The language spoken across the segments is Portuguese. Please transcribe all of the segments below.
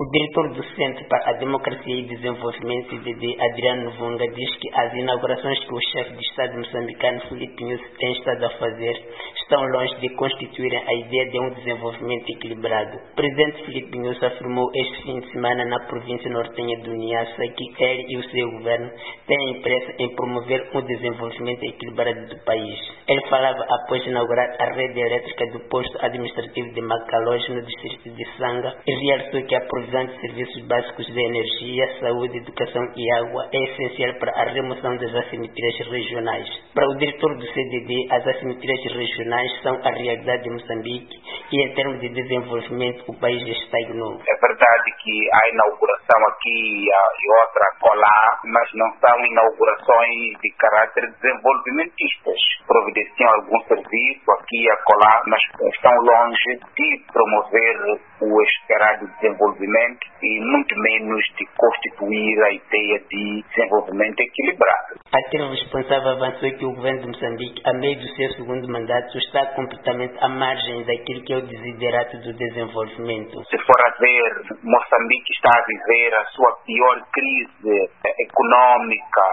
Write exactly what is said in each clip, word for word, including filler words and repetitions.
O diretor do Centro para a Democracia e Desenvolvimento, C D D, Adriano Vunga, diz que as inaugurações que o chefe de Estado moçambicano, Filipe Nyusi, tem estado a fazer estão longe de constituírem a ideia de um desenvolvimento equilibrado. O presidente Filipe Nyusi afirmou este fim de semana na província nortenha do Niassa que ele e o seu governo têm pressa em promover um desenvolvimento equilibrado do país. Ele falava após inaugurar a rede elétrica do posto administrativo de Macaloja, no distrito de Sanga, e realçou que a provisão de serviços básicos de energia, saúde, educação e água é essencial para a remoção das assimetrias regionais. Para o diretor do C D D, as assimetrias regionais são a realidade de Moçambique e, em termos de desenvolvimento, o país estagnou. É verdade que há inauguração aqui e outra colar, mas não são inaugurações de caráter desenvolvimentistas. Providenciam algum serviço aqui e acolá, mas estão longe de promover o esperado desenvolvimento e muito menos de constituir a ideia de desenvolvimento equilibrado. Aquele responsável avançou que o governo de Moçambique, a meio do seu segundo mandato, está completamente à margem daquilo que é o desiderato do desenvolvimento. Se for a ver, Moçambique está a viver a sua pior crise econômica,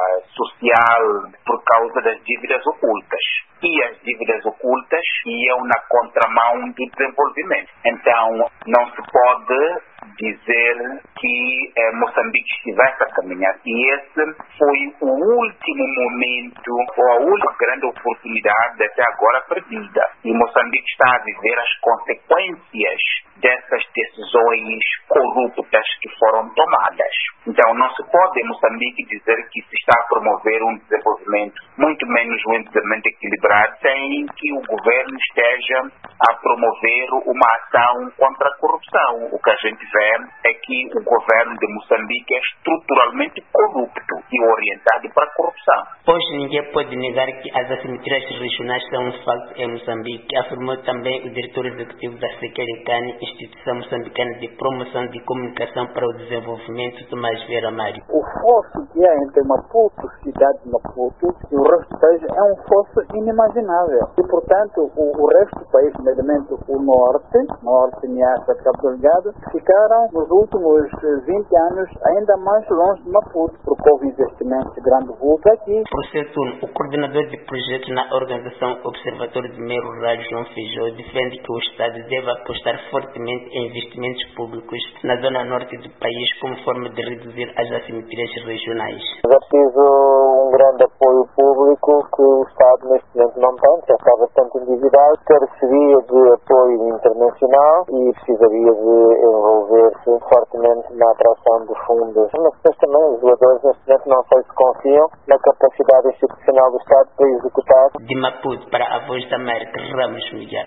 social, por causa das dívidas ocultas. E as dívidas ocultas iam na contramão do desenvolvimento. Então, não se pode dizer que eh, Moçambique estivesse a caminhar. E esse foi o último momento, ou a última grande oportunidade até agora perdida. E Moçambique está a viver as consequências dessas decisões corruptas que foram tomadas. Então, não se pode em Moçambique dizer que se está a promover um desenvolvimento, muito menos um desenvolvimento equilibrado, sem que o governo esteja a promover uma ação contra a corrupção. O que a gente vê é que o governo de Moçambique é estruturalmente corrupto e orientado para a corrupção. Hoje ninguém pode negar que as assimetrias regionais são um facto em Moçambique, afirmou também o diretor executivo da Sequerecane, Instituição Moçambicana de Promoção de Comunicação para o Desenvolvimento, Tomás Vieira Mário. O fosso que há entre Maputo, cidade de Maputo, e o resto do país é um fosso inimaginável. E, portanto, o, o resto do país, nomeadamente o norte, norte, Niassa, Cabo Delgado, ficaram nos últimos vinte anos ainda mais longe de Maputo, porque houve investimentos de grande vulto aqui. Por seu turno, o coordenador de projetos na organização Observatório de Meio Rural, João Feijó, defende que o Estado deve apostar fortemente em investimentos públicos na zona norte do país como forma de reduzir as assimetrias regionais. É preciso um grande apoio público que o Estado neste momento não tem, já está bastante endividado, careceria de apoio internacional e precisaria de envolver-se fortemente na atração de fundos. Mas depois também os doadores neste momento não sei se confiam na capacidade institucional do Estado para executar. De Maputo para a Voz da América, Ramos Miguel.